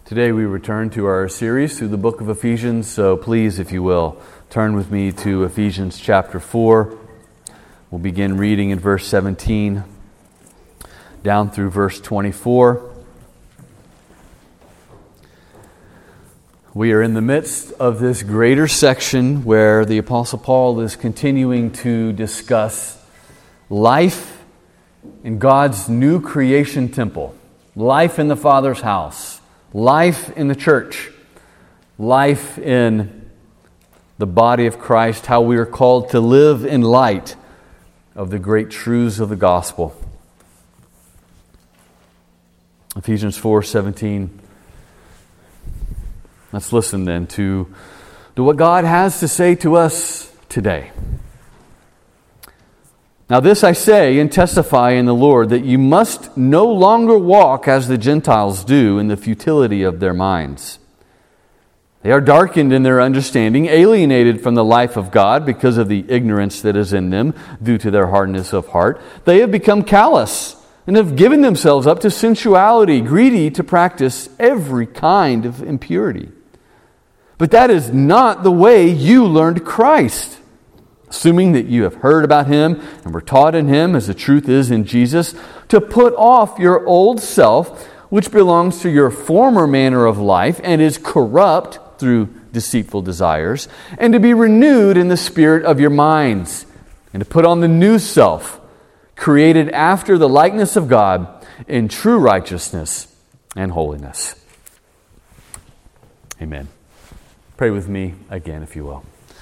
Today we return to our series through the book of Ephesians, so please, if you will, turn with me to Ephesians chapter 4. We'll begin reading in verse 17 down through verse 24. We are in the midst of this greater section where the Apostle Paul is continuing to discuss life in God's new creation temple, life in the Father's house, life in the church, life in the body of Christ, how we are called to live in light of the great truths of the gospel. Ephesians 4:17. Let's listen then to what God has to say to us today. Now this I say and testify in the Lord, that you must no longer walk as the Gentiles do in the futility of their minds. They are darkened in their understanding, alienated from the life of God because of the ignorance that is in them due to their hardness of heart. They have become callous and have given themselves up to sensuality, greedy to practice every kind of impurity. But that is not the way you learned Christ. Assuming that you have heard about Him and were taught in Him, as the truth is in Jesus, to put off your old self, which belongs to your former manner of life and is corrupt through deceitful desires, and to be renewed in the spirit of your minds, and to put on the new self, created after the likeness of God in true righteousness and holiness. Amen. Pray with me again, if you will.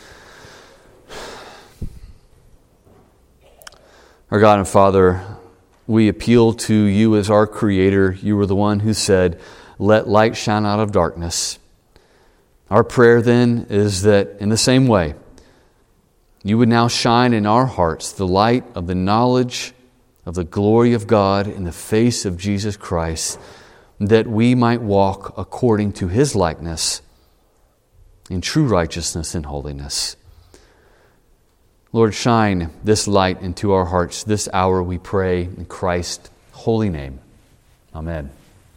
Our God and Father, we appeal to You as our Creator. You were the one who said, "Let light shine out of darkness." Our prayer then is that in the same way, You would now shine in our hearts the light of the knowledge of the glory of God in the face of Jesus Christ, that we might walk according to His likeness in true righteousness and holiness. Lord, shine this light into our hearts this hour, we pray, in Christ's holy name. Amen.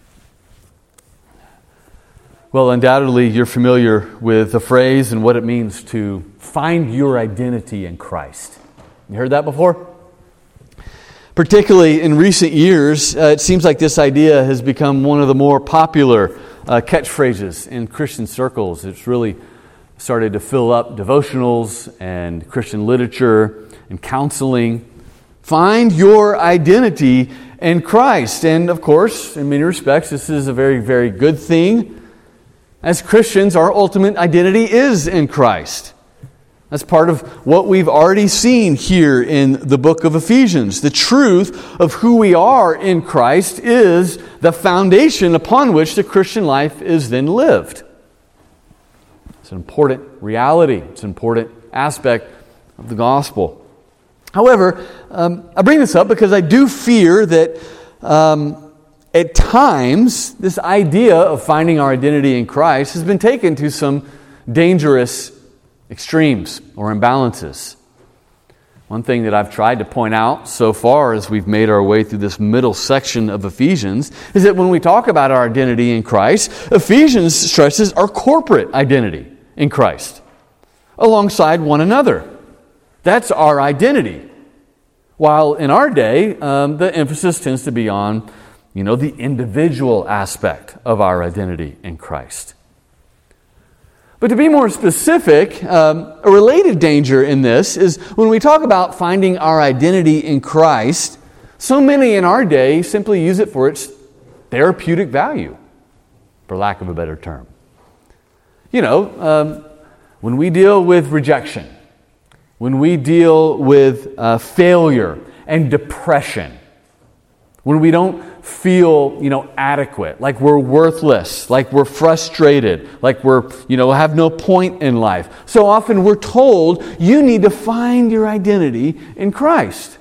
Well, undoubtedly, you're familiar with the phrase and what it means to find your identity in Christ. You heard that before? Particularly in recent years, it seems like this idea has become one of the more popular catchphrases in Christian circles. It's really started to fill up devotionals and Christian literature and counseling. Find your identity in Christ. And of course, in many respects, this is a very, very good thing. As Christians, our ultimate identity is in Christ. That's part of what we've already seen here in the book of Ephesians. The truth of who we are in Christ is the foundation upon which the Christian life is then lived. It's an important reality. It's an important aspect of the gospel. However, I bring this up because I do fear that at times this idea of finding our identity in Christ has been taken to some dangerous extremes or imbalances. One thing that I've tried to point out so far as we've made our way through this middle section of Ephesians is that when we talk about our identity in Christ, Ephesians stresses our corporate identity in Christ, alongside one another. That's our identity. While in our day, the emphasis tends to be on, the individual aspect of our identity in Christ. But to be more specific, a related danger in this is when we talk about finding our identity in Christ, so many in our day simply use it for its therapeutic value, for lack of a better term. When we deal with rejection, when we deal with failure and depression, when we don't feel, adequate, like we're worthless, like we're frustrated, like we're, have no point in life. So often we're told, you need to find your identity in Christ.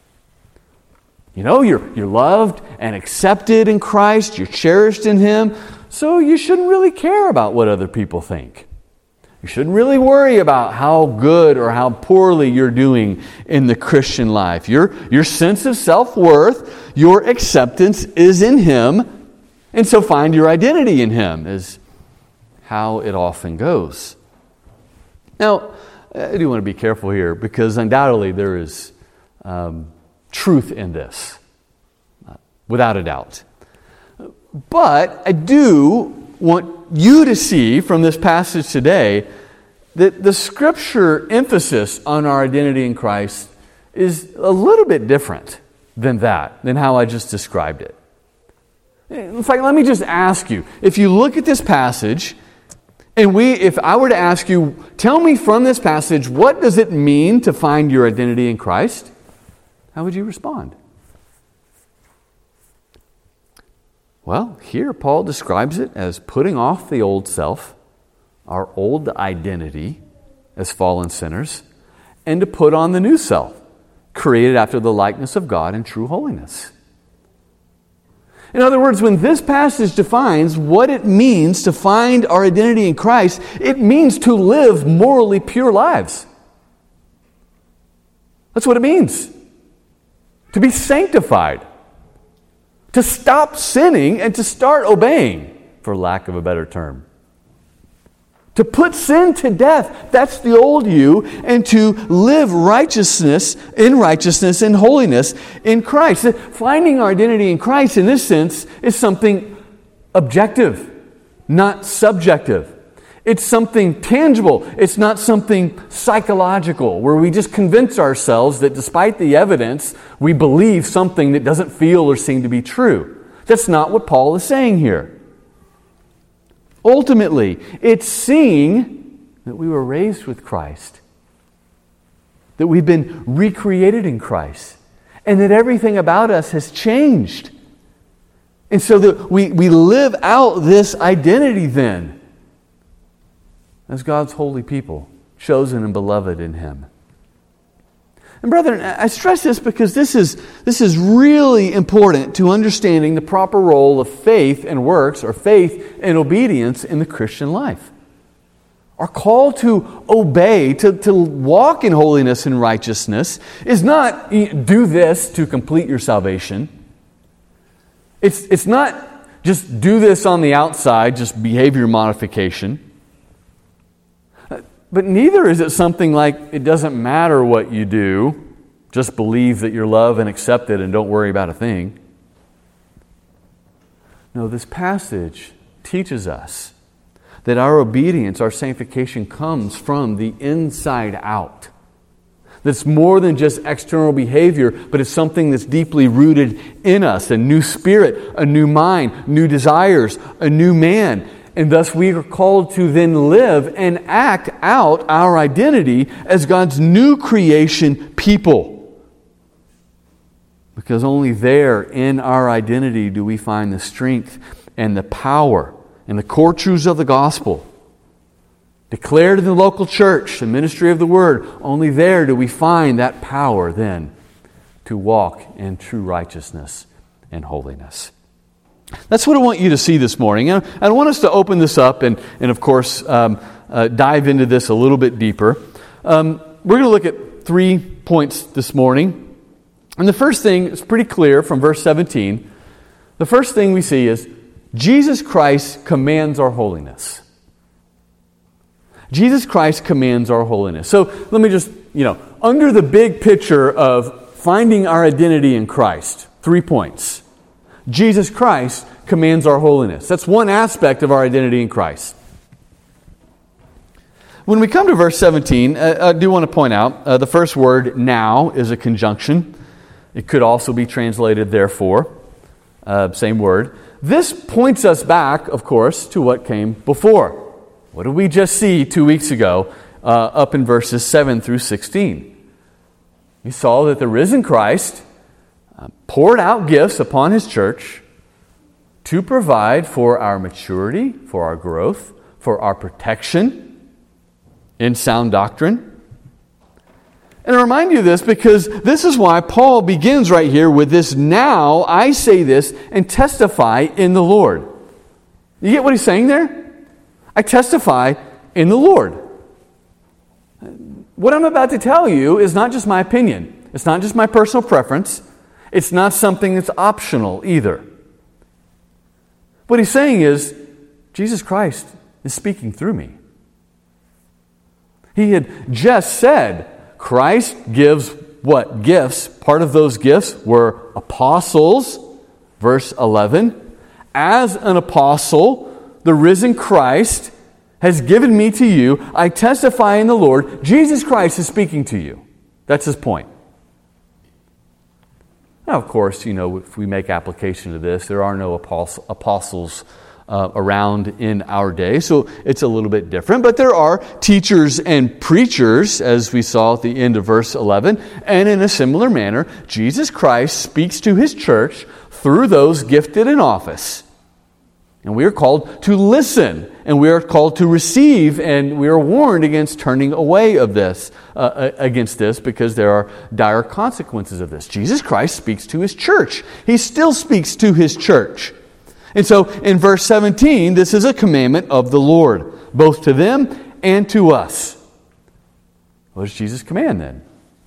You're loved and accepted in Christ, you're cherished in Him, so you shouldn't really care about what other people think. You shouldn't really worry about how good or how poorly you're doing in the Christian life. Your sense of self-worth, your acceptance is in Him, And so find your identity in Him is how it often goes. Now, I do want to be careful here because undoubtedly there is truth in this, without a doubt. But I do want you to see from this passage today that the Scripture emphasis on our identity in Christ is a little bit different than how I just described it. In fact, let me just ask you, if you look at this passage, and if I were to ask you, tell me from this passage, what does it mean to find your identity in Christ? How would you respond? Well, here Paul describes it as putting off the old self, our old identity as fallen sinners, and to put on the new self, created after the likeness of God in true holiness. In other words, when this passage defines what it means to find our identity in Christ, it means to live morally pure lives. That's what it means. To be sanctified. To stop sinning and to start obeying, for lack of a better term. To put sin to death, that's the old you, and to live righteousness and holiness in Christ. Finding our identity in Christ, in this sense, is something objective, not subjective. It's something tangible. It's not something psychological, where we just convince ourselves that despite the evidence, we believe something that doesn't feel or seem to be true. That's not what Paul is saying here. Ultimately, it's seeing that we were raised with Christ, that we've been recreated in Christ, and that everything about us has changed. And so that we live out this identity then as God's holy people, chosen and beloved in Him. And brethren, I stress this because this is really important to understanding the proper role of faith and works, or faith and obedience in the Christian life. Our call to obey, to walk in holiness and righteousness, is not do this to complete your salvation. It's not just do this on the outside, just behavior modification. But neither is it something like it doesn't matter what you do, just believe that you're loved and accepted and don't worry about a thing. No, this passage teaches us that our obedience, our sanctification comes from the inside out. That's more than just external behavior, but it's something that's deeply rooted in us. A new spirit, a new mind, new desires, a new man. And thus we are called to then live and act out our identity as God's new creation people. Because only there in our identity do we find the strength and the power and the core truths of the gospel. Declared in the local church, the ministry of the Word, only there do we find that power then to walk in true righteousness and holiness. That's what I want you to see this morning. I want us to open this up and of course, dive into this a little bit deeper. We're going to look at 3 points this morning. And the first thing is pretty clear from verse 17. The first thing we see is Jesus Christ commands our holiness. Jesus Christ commands our holiness. So let me just, under the big picture of finding our identity in Christ, 3 points. Jesus Christ commands our holiness. That's one aspect of our identity in Christ. When we come to verse 17, I do want to point out the first word, now, is a conjunction. It could also be translated therefore. Same word. This points us back, of course, to what came before. What did we just see 2 weeks ago up in verses 7 through 16? We saw that the risen Christ poured out gifts upon His church to provide for our maturity, for our growth, for our protection in sound doctrine. And I remind you of this because this is why Paul begins right here with this, now I say this and testify in the Lord. You get what he's saying there? I testify in the Lord. What I'm about to tell you is not just my opinion. It's not just my personal preference. It's not something that's optional either. What he's saying is, Jesus Christ is speaking through me. He had just said, Christ gives what? Gifts. Part of those gifts were apostles, verse 11. As an apostle, the risen Christ has given me to you. I testify in the Lord, Jesus Christ is speaking to you. That's his point. Now, of course, if we make application to this, there are no apostles around in our day, so it's a little bit different. But there are teachers and preachers, as we saw at the end of verse 11, and in a similar manner, Jesus Christ speaks to his church through those gifted in office. And we are called to listen, and we are called to receive, and we are warned against turning away against this, because there are dire consequences of this. Jesus Christ speaks to his church. He still speaks to his church. And so in verse 17, this is a commandment of the Lord, both to them and to us. What does Jesus command then?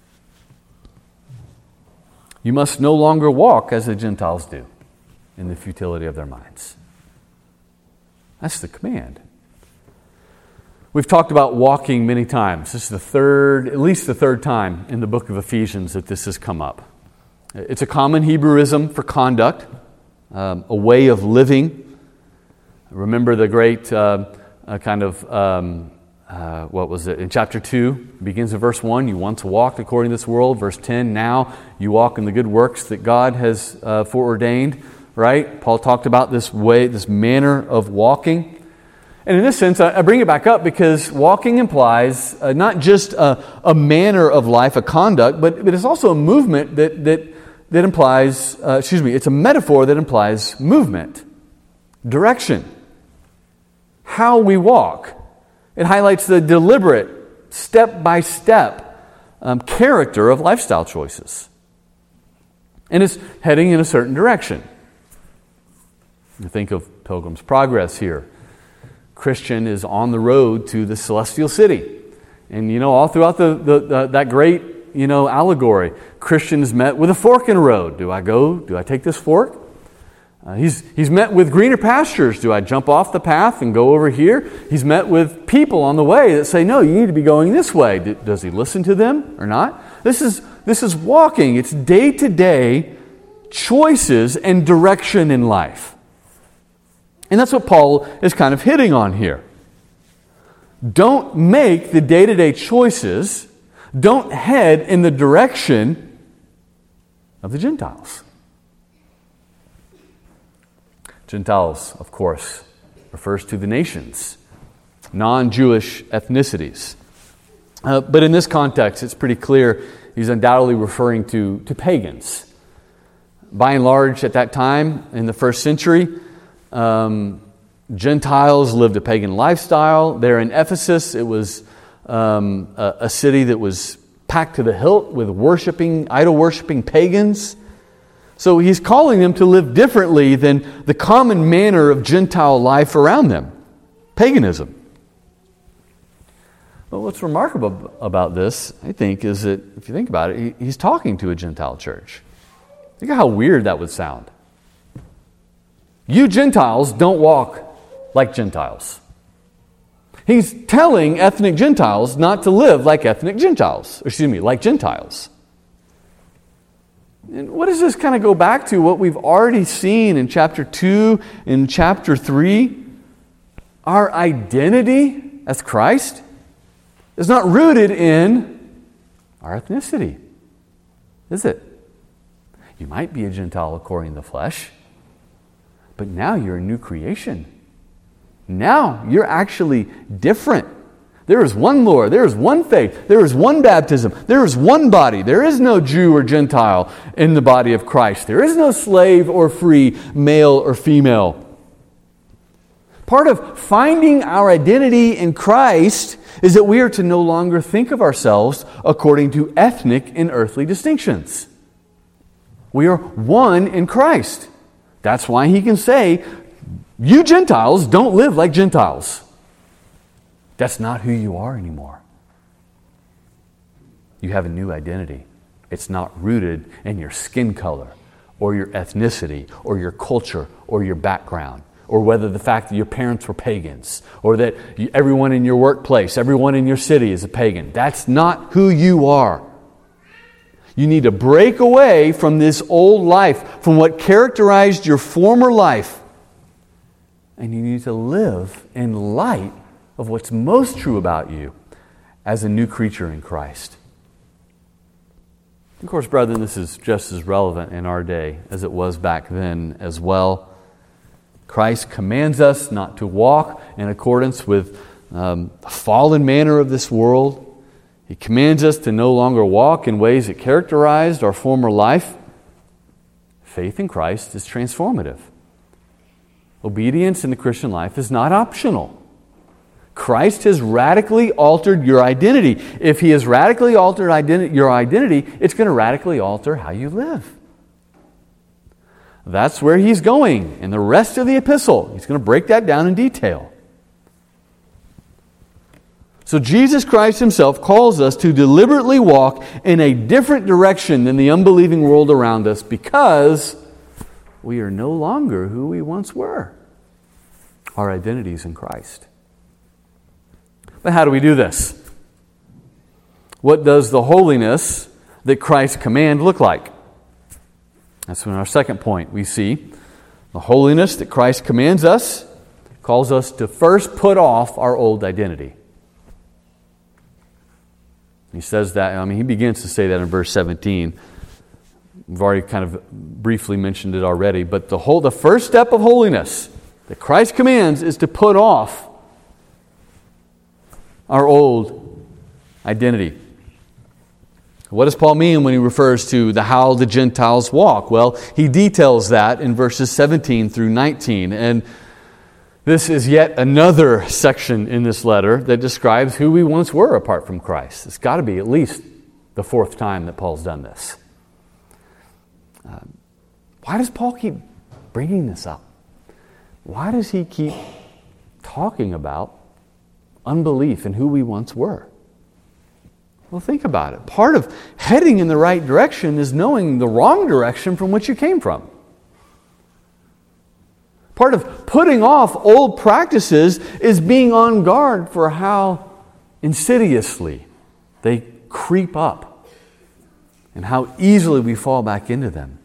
You must no longer walk as the Gentiles do, in the futility of their minds. That's the command. We've talked about walking many times. This is at least the third time in the book of Ephesians that this has come up. It's a common Hebrewism for conduct, a way of living. Remember the great what was it? In chapter 2, it begins in verse 1, you once walked according to this world. Verse 10, now you walk in the good works that God has foreordained. Right? Paul talked about this way, this manner of walking. And in this sense, I bring it back up because walking implies not just a manner of life, a conduct, but it's also a movement that implies, it's a metaphor that implies movement, direction, how we walk. It highlights the deliberate, step-by-step character of lifestyle choices. And it's heading in a certain direction. You think of Pilgrim's Progress here. Christian is on the road to the celestial city. And all throughout that great, allegory, Christian is met with a fork in the road. Do I take this fork? He's met with greener pastures. Do I jump off the path and go over here? He's met with people on the way that say, no, you need to be going this way. Does he listen to them or not? This is walking. It's day-to-day choices and direction in life. And that's what Paul is kind of hitting on here. Don't make the day-to-day choices. Don't head in the direction of the Gentiles. Gentiles, of course, refers to the nations, non-Jewish ethnicities. But in this context, it's pretty clear he's undoubtedly referring to pagans. By and large, at that time, in the first century, Gentiles lived a pagan lifestyle. There in Ephesus, it was a city that was packed to the hilt with idol-worshipping pagans. So he's calling them to live differently than the common manner of Gentile life around them. Paganism. Well, what's remarkable about this, I think, is that if you think about it, he's talking to a Gentile church. Think of how weird that would sound. You Gentiles don't walk like Gentiles. He's telling ethnic Gentiles not to live like like Gentiles. And what does this kind of go back to? What we've already seen in chapter 2, in chapter 3? Our identity as Christ is not rooted in our ethnicity, is it? You might be a Gentile according to the flesh, but now you're a new creation. Now you're actually different. There is one Lord, there is one faith, there is one baptism, there is one body. There is no Jew or Gentile in the body of Christ. There is no slave or free, male or female. Part of finding our identity in Christ is that we are to no longer think of ourselves according to ethnic and earthly distinctions. We are one in Christ. That's why he can say, you Gentiles don't live like Gentiles. That's not who you are anymore. You have a new identity. It's not rooted in your skin color or your ethnicity or your culture or your background or whether the fact that your parents were pagans, or that everyone in your workplace, everyone in your city is a pagan. That's not who you are. You need to break away from this old life, from what characterized your former life, and you need to live in light of what's most true about you as a new creature in Christ. Of course, brethren, this is just as relevant in our day as it was back then as well. Christ commands us not to walk in accordance with the fallen manner of this world. He commands us to no longer walk in ways that characterized our former life. Faith in Christ is transformative. Obedience in the Christian life is not optional. Christ has radically altered your identity. If He has radically altered your identity, it's going to radically alter how you live. That's where He's going in the rest of the epistle. He's going to break that down in detail. So Jesus Christ Himself calls us to deliberately walk in a different direction than the unbelieving world around us, because we are no longer who we once were. Our identity is in Christ. But how do we do this? What does the holiness that Christ commands look like? That's in our second point. We see the holiness that Christ commands us calls us to first put off our old identity. He says that, he begins to say that in verse 17. We've already kind of briefly mentioned it already, but the first step of holiness that Christ commands is to put off our old identity. What does Paul mean when he refers to how the Gentiles walk? Well, he details that in verses 17 through 19. And this is yet another section in this letter that describes who we once were apart from Christ. It's got to be at least the fourth time that Paul's done this. Why does Paul keep bringing this up? Why does he keep talking about unbelief and who we once were? Well, think about it. Part of heading in the right direction is knowing the wrong direction from which you came from. Part of putting off old practices is being on guard for how insidiously they creep up and how easily we fall back into them.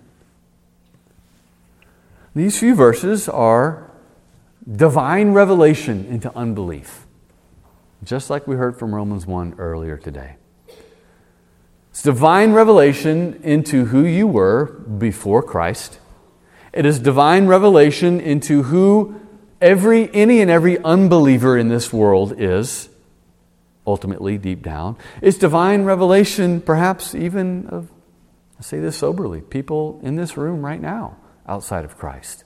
These few verses are divine revelation into unbelief, just like we heard from Romans 1 earlier today. It's divine revelation into who you were before Christ. It is divine revelation into who any and every unbeliever in this world is, ultimately, deep down. It's divine revelation, perhaps even of, I say this soberly, people in this room right now outside of Christ.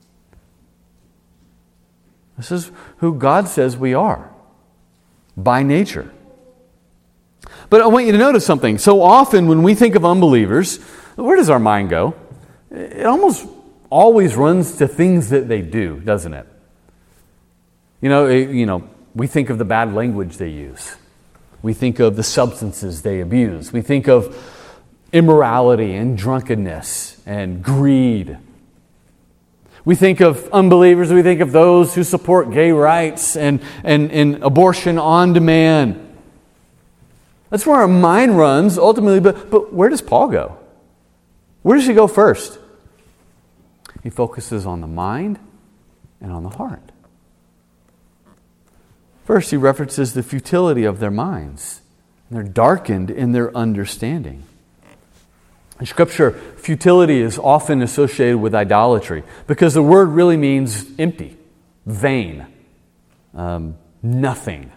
This is who God says we are by nature. But I want you to notice something. So often when we think of unbelievers, where does our mind go? It almost always runs to things that they do, doesn't it? We think of the bad language they use. We think of the substances they abuse. We think of immorality and drunkenness and greed. We think of unbelievers, we think of those who support gay rights and abortion on demand. That's where our mind runs ultimately, but where does Paul go? Where does he go first? He focuses on the mind and on the heart. First, he references the futility of their minds. They're darkened in their understanding. In Scripture, futility is often associated with idolatry because the word really means empty, vain, nothing.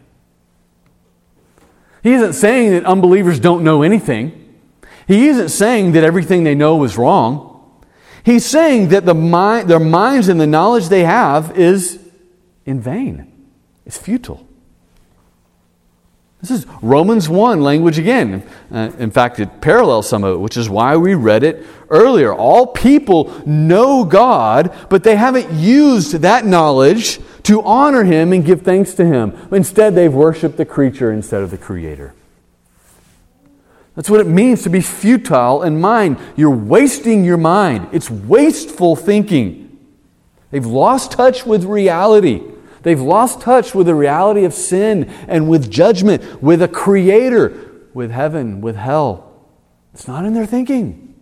He isn't saying that unbelievers don't know anything. He isn't saying that everything they know is wrong. He's saying that their minds and the knowledge they have is in vain. It's futile. This is Romans 1 language again. In fact, it parallels some of it, which is why we read it earlier. All people know God, but they haven't used that knowledge to honor Him and give thanks to Him. Instead, they've worshipped the creature instead of the Creator. That's what it means to be futile in mind. You're wasting your mind. It's wasteful thinking. They've lost touch with reality. They've lost touch with the reality of sin and with judgment, with a creator, with heaven, with hell. It's not in their thinking.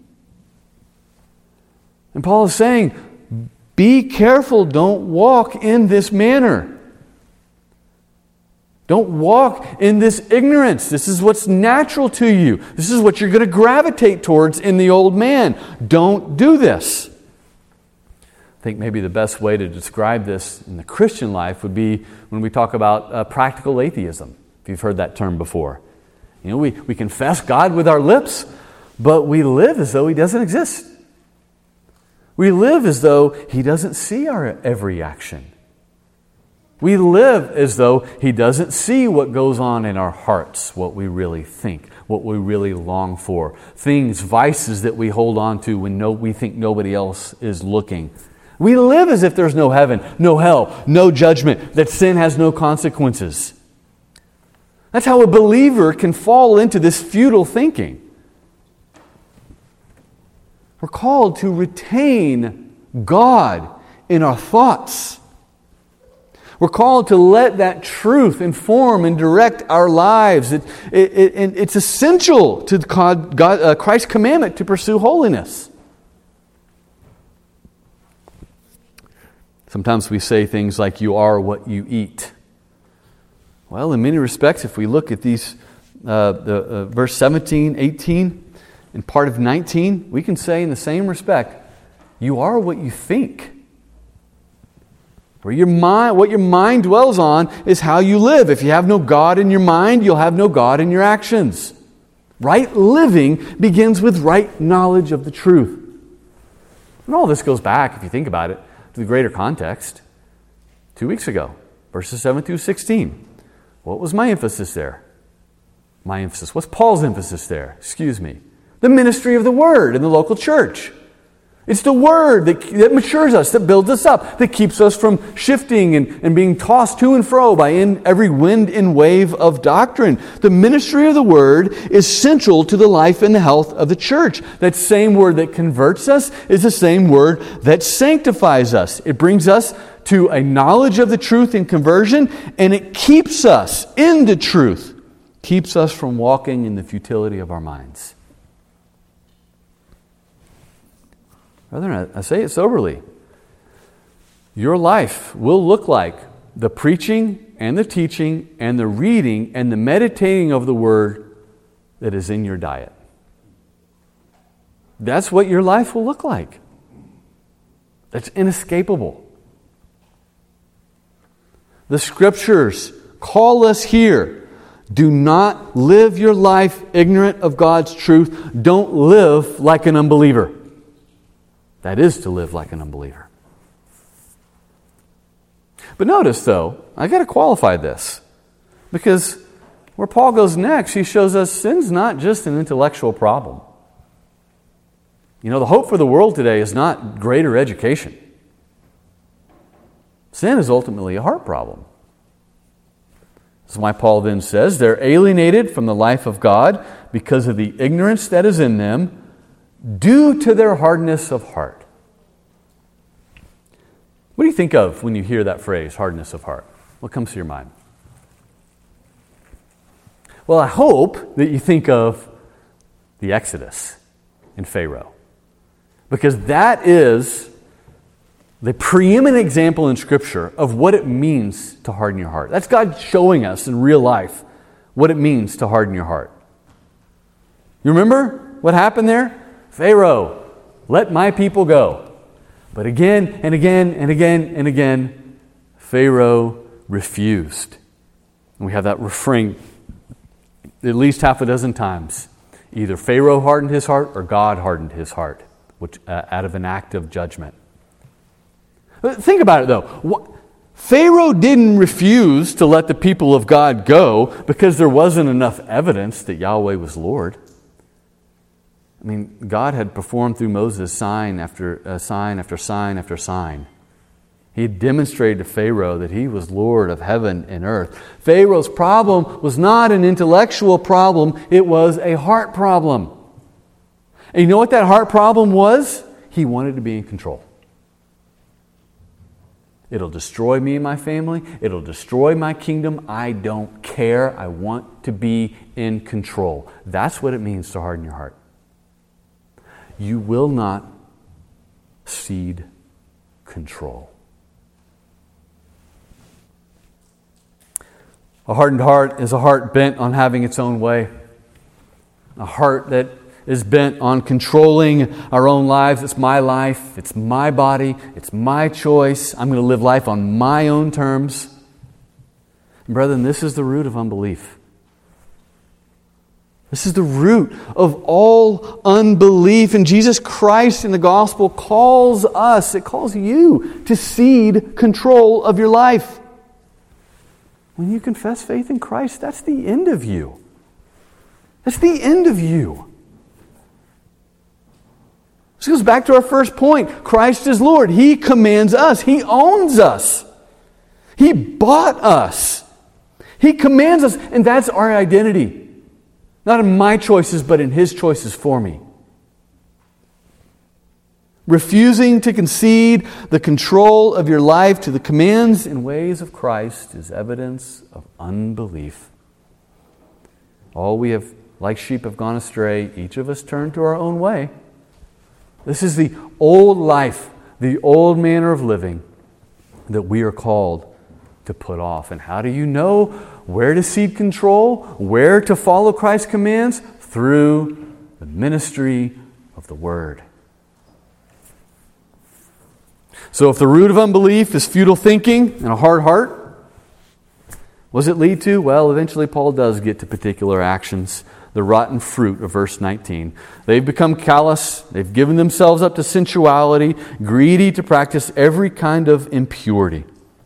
And Paul is saying, be careful, don't walk in this manner. Don't walk in this ignorance. This is what's natural to you. This is what you're going to gravitate towards in the old man. Don't do this. I think maybe the best way to describe this in the Christian life would be when we talk about practical atheism, if you've heard that term before. You know, we confess God with our lips, but we live as though He doesn't exist. We live as though He doesn't see our every action. We live as though He doesn't see what goes on in our hearts, what we really think, what we really long for, things, vices that we hold on to when we think nobody else is looking. We live as if there's no heaven, no hell, no judgment, that sin has no consequences. That's how a believer can fall into this futile thinking. We're called to retain God in our thoughts. We're called to let that truth inform and direct our lives. It's essential to Christ's commandment to pursue holiness. Sometimes we say things like, you are what you eat. Well, in many respects, if we look at these, verse 17, 18, and part of 19, we can say in the same respect, you are what you think. What your mind dwells on is how you live. If you have no God in your mind, you'll have no God in your actions. Right living begins with right knowledge of the truth. And all this goes back, if you think about it, to the greater context. 2 weeks ago, verses 7 through 16. What was my emphasis there? What's Paul's emphasis there? The ministry of the Word in the local church. It's the Word that matures us, that builds us up, that keeps us from shifting and being tossed to and fro by every wind and wave of doctrine. The ministry of the Word is central to the life and the health of the church. That same Word that converts us is the same Word that sanctifies us. It brings us to a knowledge of the truth in conversion, and it keeps us in the truth, keeps us from walking in the futility of our minds. Brethren, I say it soberly. Your life will look like the preaching and the teaching and the reading and the meditating of the Word that is in your diet. That's what your life will look like. That's inescapable. The Scriptures call us here. Do not live your life ignorant of God's truth. Don't live like an unbeliever. That is to live like an unbeliever. But notice, though, I got to qualify this. Because where Paul goes next, he shows us sin's not just an intellectual problem. You know, the hope for the world today is not greater education. Sin is ultimately a heart problem. That's why Paul then says they're alienated from the life of God because of the ignorance that is in them, due to their hardness of heart. What do you think of when you hear that phrase, hardness of heart? What comes to your mind? Well, I hope that you think of the Exodus and Pharaoh, because that is the preeminent example in Scripture of what it means to harden your heart. That's God showing us in real life what it means to harden your heart. You remember what happened there? Pharaoh, let my people go. But again and again and again and again, Pharaoh refused. And we have that refrain at least half a dozen times. Either Pharaoh hardened his heart or God hardened his heart, which out of an act of judgment. But think about it though. Pharaoh didn't refuse to let the people of God go because there wasn't enough evidence that Yahweh was Lord. I mean, God had performed through Moses sign after sign after sign after sign. He had demonstrated to Pharaoh that he was Lord of heaven and earth. Pharaoh's problem was not an intellectual problem, it was a heart problem. And you know what that heart problem was? He wanted to be in control. It'll destroy me and my family. It'll destroy my kingdom. I don't care. I want to be in control. That's what it means to harden your heart. You will not cede control. A hardened heart is a heart bent on having its own way. A heart that is bent on controlling our own lives. It's my life. It's my body. It's my choice. I'm going to live life on my own terms. And brethren, this is the root of unbelief. This is the root of all unbelief. And Jesus Christ in the gospel calls us, it calls you to cede control of your life. When you confess faith in Christ, that's the end of you. That's the end of you. This goes back to our first point. Christ is Lord. He commands us. He owns us. He bought us. He commands us, and that's our identity. Not in my choices, but in His choices for me. Refusing to concede the control of your life to the commands and ways of Christ is evidence of unbelief. All we have, like sheep, have gone astray. Each of us turned to our own way. This is the old life, the old manner of living that we are called to put off. And how do you know where to cede control, where to follow Christ's commands? Through the ministry of the Word. So if the root of unbelief is futile thinking and a hard heart, what does it lead to? Well, eventually Paul does get to particular actions. The rotten fruit of verse 19. They've become callous. They've given themselves up to sensuality, greedy to practice every kind of impurity.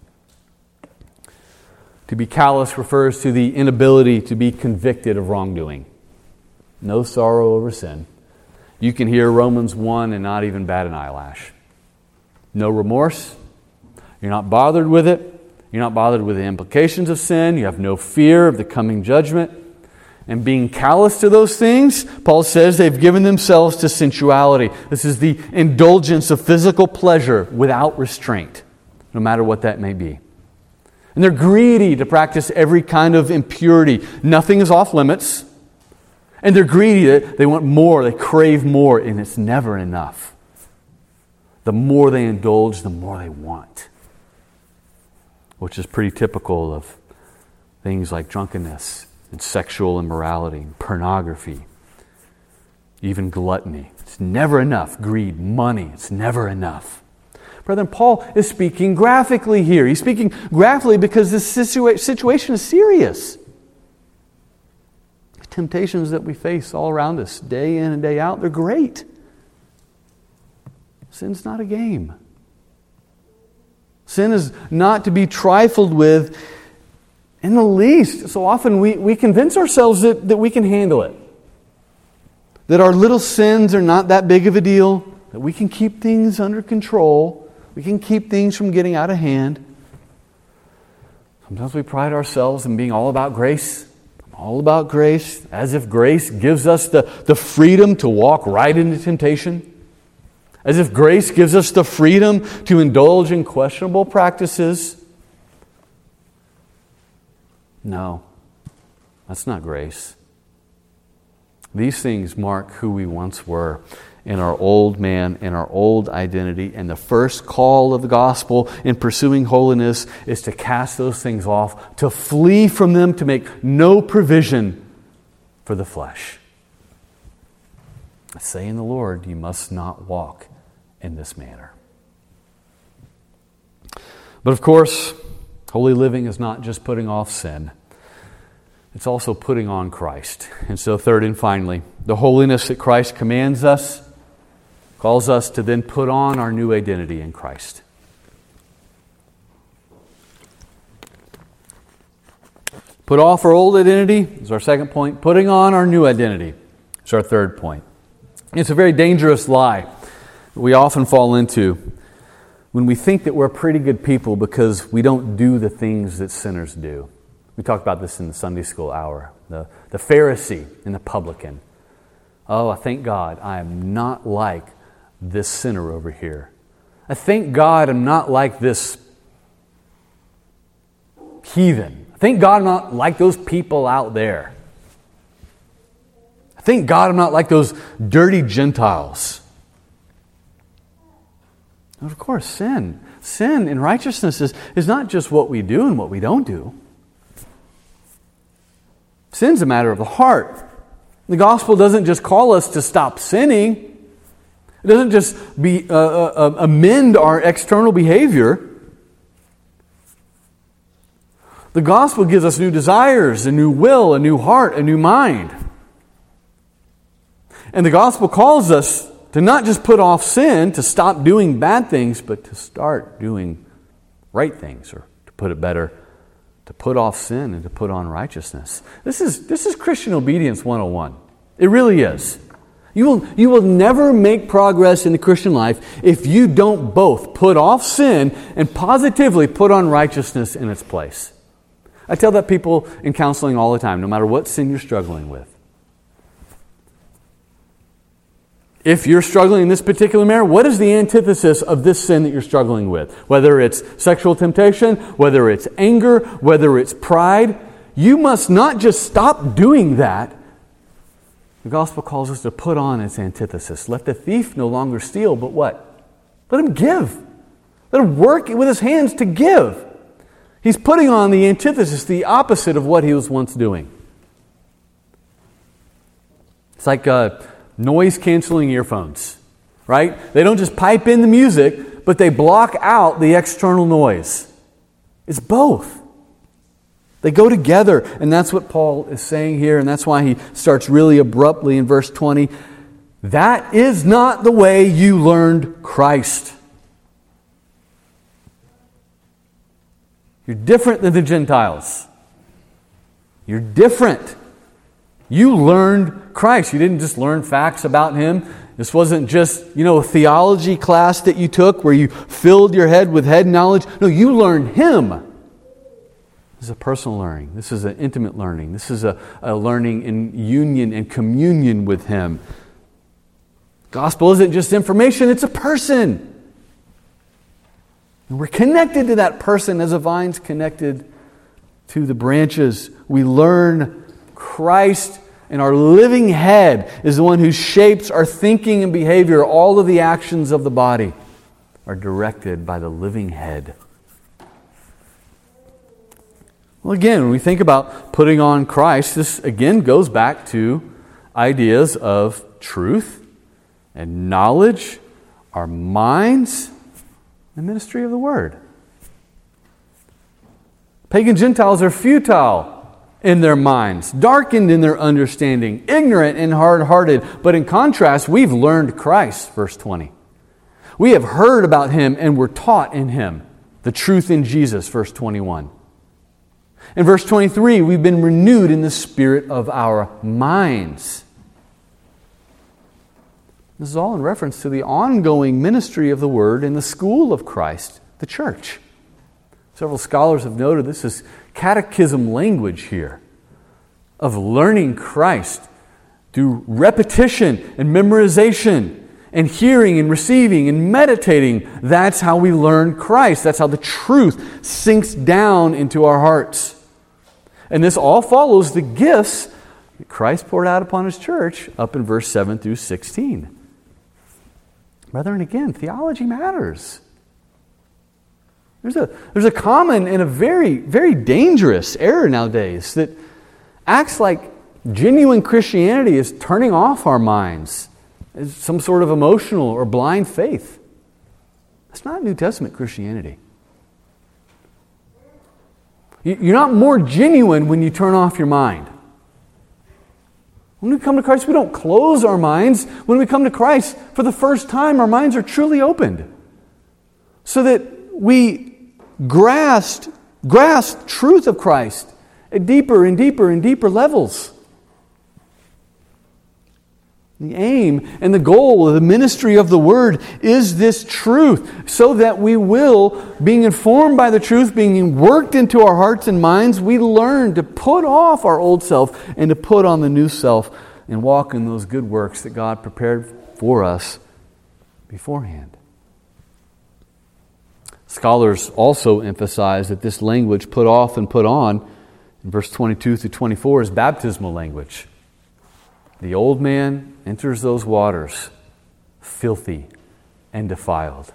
To be callous refers to the inability to be convicted of wrongdoing. No sorrow over sin. You can hear Romans 1 and not even bat an eyelash. No remorse. You're not bothered with it. You're not bothered with the implications of sin. You have no fear of the coming judgment. And being callous to those things, Paul says they've given themselves to sensuality. This is the indulgence of physical pleasure without restraint, no matter what that may be. And they're greedy to practice every kind of impurity. Nothing is off limits. And they're greedy. They want more. They crave more. And it's never enough. The more they indulge, the more they want. Which is pretty typical of things like drunkenness and sexual immorality, and pornography, even gluttony. It's never enough. Greed, money, it's never enough. Brethren, Paul is speaking graphically here. He's speaking graphically because this situation is serious. The temptations that we face all around us, day in and day out, they're great. Sin's not a game. Sin is not to be trifled with in the least. So often we convince ourselves that we can handle it. That our little sins are not that big of a deal. That we can keep things under control. We can keep things from getting out of hand. Sometimes we pride ourselves in being all about grace. All about grace. As if grace gives us the freedom to walk right into temptation. As if grace gives us the freedom to indulge in questionable practices. No, that's not grace. These things mark who we once were in our old man, in our old identity. And the first call of the gospel in pursuing holiness is to cast those things off, to flee from them, to make no provision for the flesh. Say in the Lord, you must not walk in this manner. But of course, holy living is not just putting off sin. It's also putting on Christ. And so third and finally, the holiness that Christ commands us calls us to then put on our new identity in Christ. Put off our old identity is our second point. Putting on our new identity is our third point. It's a very dangerous lie we often fall into when we think that we're pretty good people because we don't do the things that sinners do. We talked about this in the Sunday school hour. The Pharisee and the publican. Oh, I thank God I am not like this sinner over here. I thank God I'm not like this heathen. Thank God I'm not like those people out there. Thank God I'm not like those dirty Gentiles. And of course, sin and righteousness is not just what we do and what we don't do. Sin's a matter of the heart. The gospel doesn't just call us to stop sinning. It doesn't just amend our external behavior. The gospel gives us new desires, a new will, a new heart, a new mind. And the gospel calls us to not just put off sin, to stop doing bad things, but to start doing right things, or to put it better, to put off sin and to put on righteousness. This is Christian obedience 101. It really is. You will never make progress in the Christian life if you don't both put off sin and positively put on righteousness in its place. I tell that people in counseling all the time, no matter what sin you're struggling with. If you're struggling in this particular matter, what is the antithesis of this sin that you're struggling with? Whether it's sexual temptation, whether it's anger, whether it's pride, you must not just stop doing that. The gospel calls us to put on its antithesis. Let the thief no longer steal, but what? Let him give. Let him work with his hands to give. He's putting on the antithesis, the opposite of what he was once doing. It's like noise-canceling earphones, right? They don't just pipe in the music, but they block out the external noise. It's both. They go together, and that's what Paul is saying here, and that's why he starts really abruptly in verse 20. That is not the way you learned Christ. You're different than the Gentiles. You're different. You learned Christ. You didn't just learn facts about Him. This wasn't just, a theology class that you took where you filled your head with head knowledge. No, you learned Him. This is a personal learning. This is an intimate learning. This is a learning in union and communion with Him. Gospel isn't just information, it's a person. And we're connected to that person as a vine's connected to the branches. We learn Christ, and our living head is the one who shapes our thinking and behavior. All of the actions of the body are directed by the living head. Well, again, when we think about putting on Christ, this again goes back to ideas of truth and knowledge, our minds, the ministry of the Word. Pagan Gentiles are futile in their minds, darkened in their understanding, ignorant and hard-hearted. But in contrast, we've learned Christ, verse 20. We have heard about Him and were taught in Him the truth in Jesus, verse 21. In verse 23, we've been renewed in the spirit of our minds. This is all in reference to the ongoing ministry of the Word in the school of Christ, the church. Several scholars have noted this is catechism language here of learning Christ through repetition and memorization and hearing and receiving and meditating. That's how we learn Christ. That's how the truth sinks down into our hearts. And this all follows the gifts that Christ poured out upon His church up in verse 7 through 16. Brethren, again, theology matters. There's a common and a very, very dangerous error nowadays that acts like genuine Christianity is turning off our minds as some sort of emotional or blind faith. That's not New Testament Christianity. You're not more genuine when you turn off your mind. When we come to Christ, we don't close our minds. When we come to Christ, for the first time, our minds are truly opened so that we grasp truth of Christ at deeper and deeper and deeper levels. The aim and the goal of the ministry of the Word is this truth, so that we will, being informed by the truth, being worked into our hearts and minds, we learn to put off our old self and to put on the new self and walk in those good works that God prepared for us beforehand. Scholars also emphasize that this language, put off and put on, in verse 22 through 24, is baptismal language. The old man enters those waters filthy and defiled.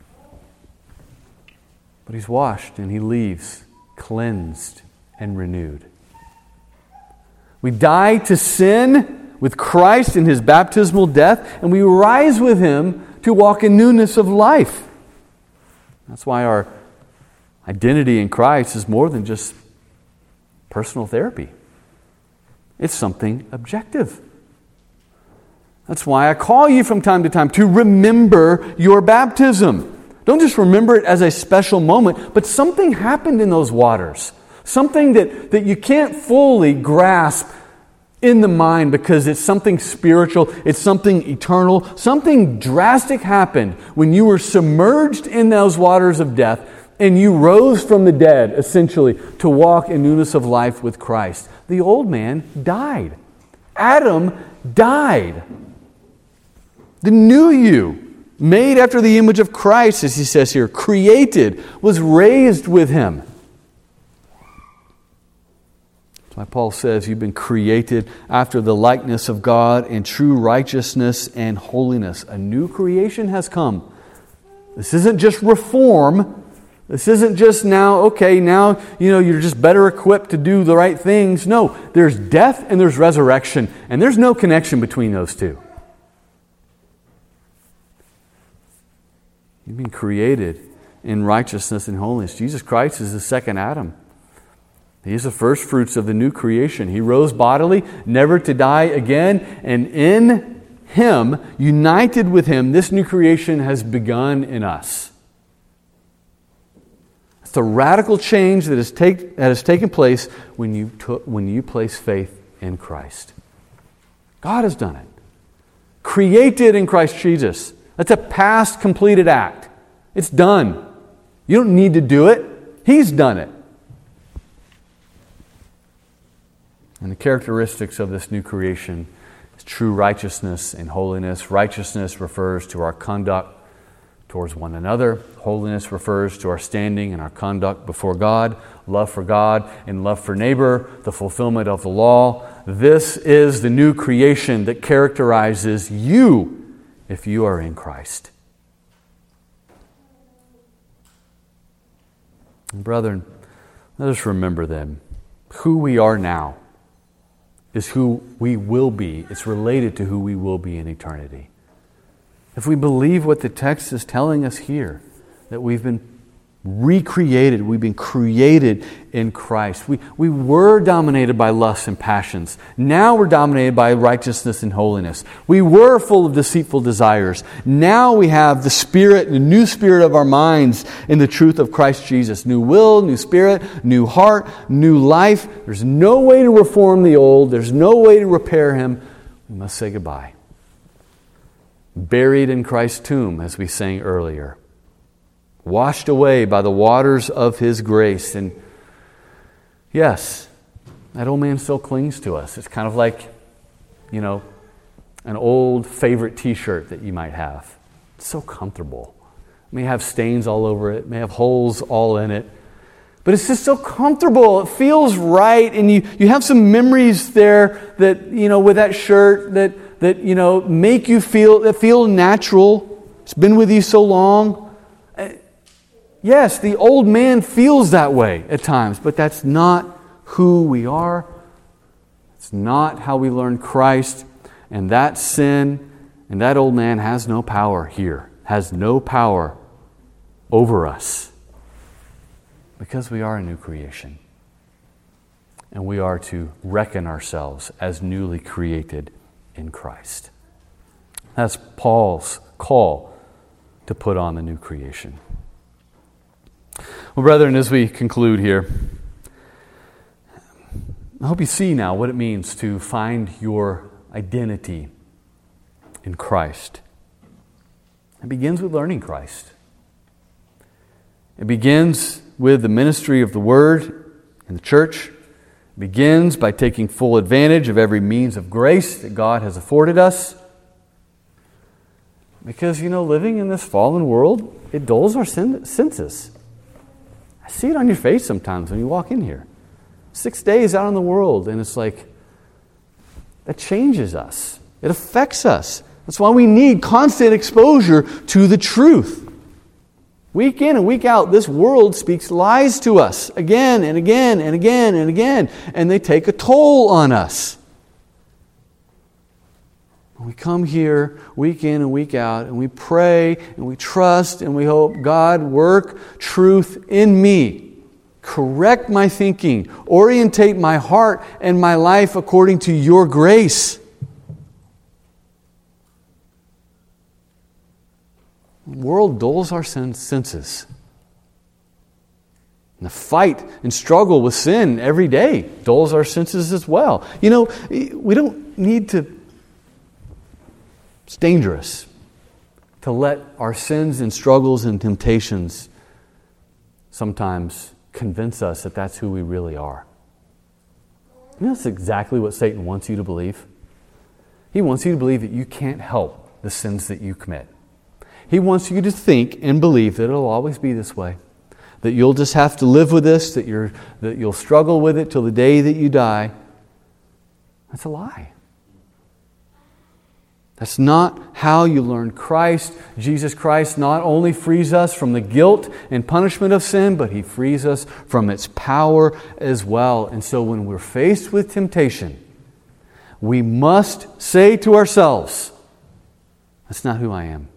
But he's washed and he leaves cleansed and renewed. We die to sin with Christ in His baptismal death, and we rise with Him to walk in newness of life. That's why our identity in Christ is more than just personal therapy. It's something objective. That's why I call you from time to time to remember your baptism. Don't just remember it as a special moment, but something happened in those waters. Something that you can't fully grasp in the mind because it's something spiritual, it's something eternal. Something drastic happened when you were submerged in those waters of death and you rose from the dead, essentially, to walk in newness of life with Christ. The old man died. Adam died. The new you, made after the image of Christ, as he says here, created, was raised with Him. That's why Paul says you've been created after the likeness of God in true righteousness and holiness. A new creation has come. This isn't just reform. This isn't just now you're just better equipped to do the right things. No, there's death and there's resurrection, and there's no connection between those two. You've been created in righteousness and holiness. Jesus Christ is the second Adam. He is the first fruits of the new creation. He rose bodily, never to die again, and in Him, united with Him, this new creation has begun in us. It's the radical change that has taken place when you place faith in Christ. God has done it. Created in Christ Jesus. That's a past completed act. It's done. You don't need to do it. He's done it. And the characteristics of this new creation is true righteousness and holiness. Righteousness refers to our conduct towards one another. Holiness refers to our standing and our conduct before God. Love for God and love for neighbor, the fulfillment of the law. This is the new creation that characterizes you if you are in Christ. And brethren, let us remember then, who we are now is who we will be. It's related to who we will be in eternity. If we believe what the text is telling us here, that we've been recreated, we've been created in Christ. We were dominated by lusts and passions. Now we're dominated by righteousness and holiness. We were full of deceitful desires. Now we have the Spirit, the new spirit of our minds in the truth of Christ Jesus. New will, new spirit, new heart, new life. There's no way to reform the old. There's no way to repair him. We must say goodbye. Buried in Christ's tomb, as we sang earlier. Washed away by the waters of His grace. And yes, that old man still clings to us. It's kind of like, an old favorite t-shirt that you might have. It's so comfortable. It may have stains all over it, may have holes all in it. But it's just so comfortable. It feels right. And you have some memories there that, with that shirt that make you feel natural. It's been with you so long. Yes, the old man feels that way at times, but that's not who we are. It's not how we learn Christ. And that sin and that old man has no power here, has no power over us, because we are a new creation. And we are to reckon ourselves as newly created in Christ. That's Paul's call to put on the new creation. Well, brethren, as we conclude here, I hope you see now what it means to find your identity in Christ. It begins with learning Christ. It begins with the ministry of the Word in the church. It begins by taking full advantage of every means of grace that God has afforded us. Because, living in this fallen world, it dulls our senses. I see it on your face sometimes when you walk in here. 6 days out in the world, and it's like, that changes us. It affects us. That's why we need constant exposure to the truth. Week in and week out, this world speaks lies to us again and again and again and again, and they take a toll on us. We come here week in and week out, and we pray and we trust and we hope, God, work truth in me. Correct my thinking. Orientate my heart and my life according to your grace. The world dulls our senses. And the fight and struggle with sin every day dulls our senses as well. We don't need to... It's dangerous to let our sins and struggles and temptations sometimes convince us that that's who we really are. That's exactly what Satan wants you to believe. He wants you to believe that you can't help the sins that you commit. He wants you to think and believe that it'll always be this way. That you'll just have to live with this, that you'll struggle with it till the day that you die. That's a lie. That's not how you learn Christ. Jesus Christ not only frees us from the guilt and punishment of sin, but He frees us from its power as well. And so when we're faced with temptation, we must say to ourselves, that's not who I am.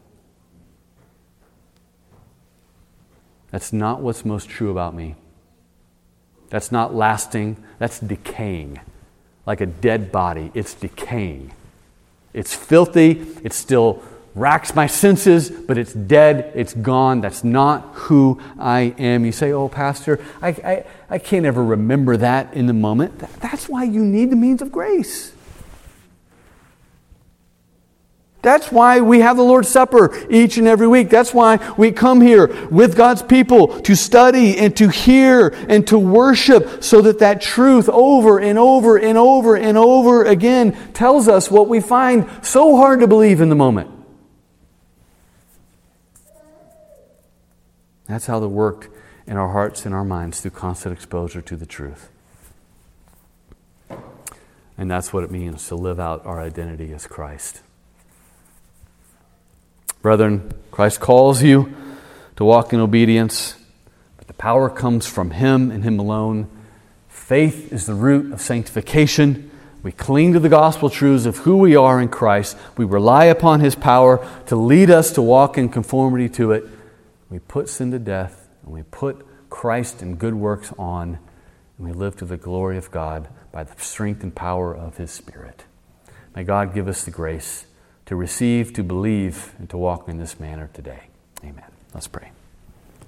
That's not what's most true about me. That's not lasting. That's decaying. Like a dead body, it's decaying. It's filthy. It still racks my senses, but it's dead. It's gone. That's not who I am. You say, oh, Pastor, I can't ever remember that in the moment. That's why you need the means of grace. That's why we have the Lord's Supper each and every week. That's why we come here with God's people to study and to hear and to worship, so that truth over and over and over and over again tells us what we find so hard to believe in the moment. That's how it worked in our hearts and our minds through constant exposure to the truth. And that's what it means to live out our identity as Christ. Brethren, Christ calls you to walk in obedience, but the power comes from Him and Him alone. Faith is the root of sanctification. We cling to the gospel truths of who we are in Christ. We rely upon His power to lead us to walk in conformity to it. We put sin to death, and we put Christ and good works on, and we live to the glory of God by the strength and power of His Spirit. May God give us the grace to receive, to believe, and to walk in this manner today. Amen. Let's pray.